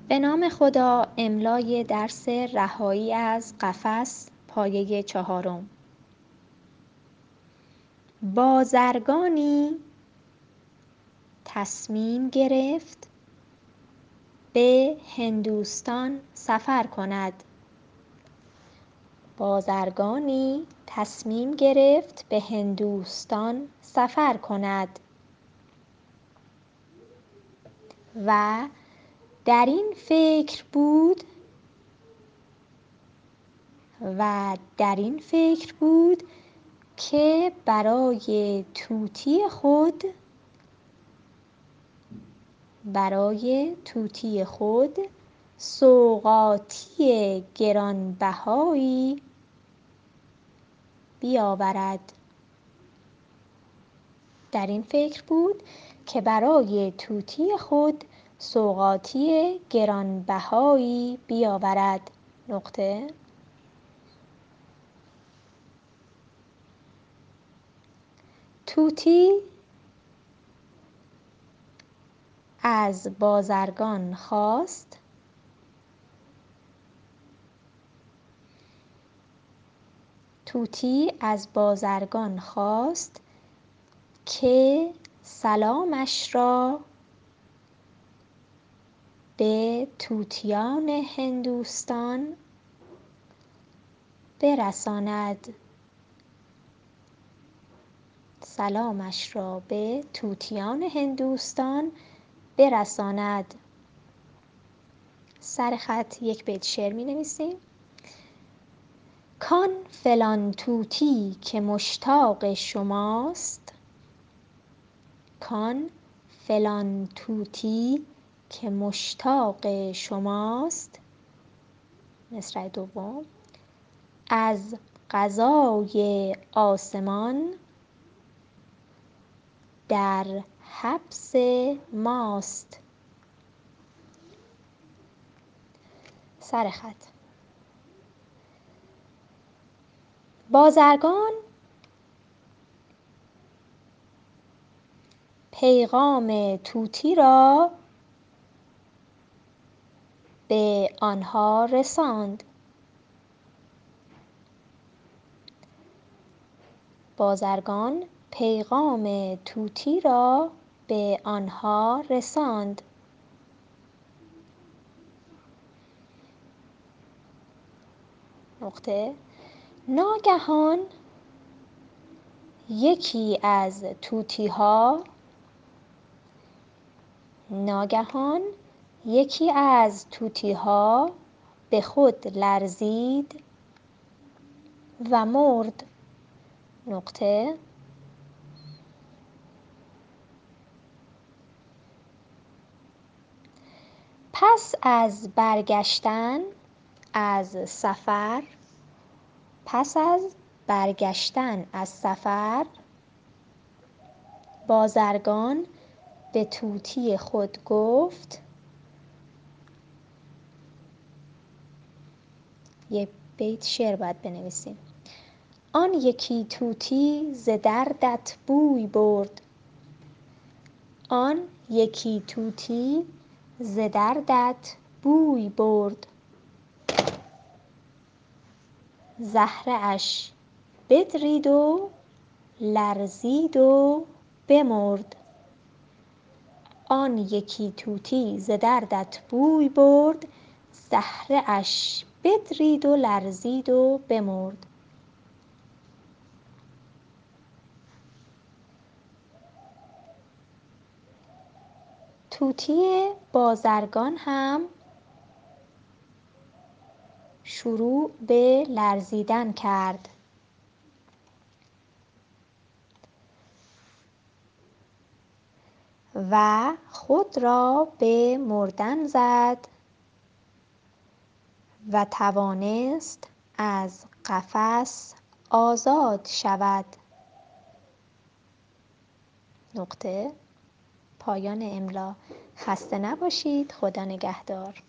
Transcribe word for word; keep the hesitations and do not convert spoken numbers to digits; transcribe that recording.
به نام خدا. املای درس رهایی از قفس پایه چهارم. بازرگانی تصمیم گرفت به هندوستان سفر کند. بازرگانی تصمیم گرفت به هندوستان سفر کند و در این فکر بود و در این فکر بود که برای طوطی خود برای طوطی خود سوغاتی گرانبهایی بیاورد. در این فکر بود که برای طوطی خود سوغاتی گرانبهایی بیاورد. نقطه. طوطی از بازرگان خواست طوطی از بازرگان خواست که سلامش را به طوطیان هندوستان برساند. سلامش را به طوطیان هندوستان برساند. سر خط یک بیت شعر می نویسیم. کان فلان طوطی که مشتاق شماست کان فلان طوطی که مشتاق شماست. مصرع دوم. از قضای آسمان در حبس ماست. سر خط. بازرگان پیغام طوطی را به آنها رساند. بازرگان پیغام طوطی را به آنها رساند. نقطه. ناگهان یکی از طوطی‌ها ناگهان یکی از طوطی‌ها به خود لرزید و مرد. نقطه. پس از برگشتن از سفر پس از برگشتن از سفر بازرگان به طوطی خود گفت یک بیت شعر باید بنویسیم. آن یکی طوطی ز دردت بوی برد آن یکی طوطی ز دردت بوی برد زهره اش بدرید و لرزید و بمرد. آن یکی طوطی ز دردت بوی برد زهره اش بدرید و لرزید و بمرد. طوطی بازرگان هم شروع به لرزیدن کرد و خود را به مردن زد و توانست از قفس آزاد شود. نقطه. پایان املا. خسته نباشید. خدا نگهدار.